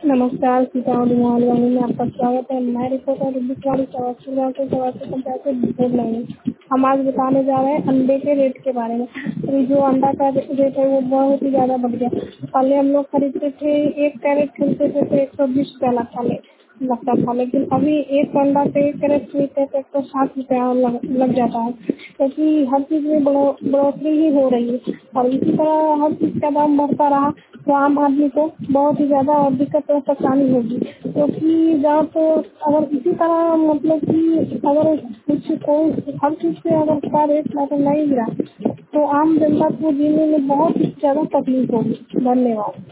नमस्कार, सीतामढ़ी मोहनवाणी में आपका स्वागत है। मैं रिपोर्टर रुबिकवाणी चौरासी गाँव के चौरासी पंचायत से बोल रही हूँ। हम आज बताने जा रहे हैं अंडे के रेट के बारे में। अभी जो अंडा का रेट है वो बहुत ही ज्यादा बढ़ गया। पहले हम लोग खरीदते थे, एक कैरेट खरीदते थे तो 120 रुपया लगता था, लेकिन अभी एक अंडा पे एक कैरेट खरीदते तो 160 रुपया लग जाता है, क्योंकि हर चीज में बढ़ोतरी ही हो रही है। और इसी तरह हर चीज का दाम बढ़ता रहा तो आम आदमी को बहुत ही ज्यादा और दिक्कत और परेशानी होगी, क्योंकि जहाँ तो अगर इसी तरह मतलब कि अगर कुछ कोई हर चीज पे अगर का रेट नहीं गिरा तो आम जनता को जीने में बहुत ही ज्यादा तकलीफ होगी। धन्यवाद।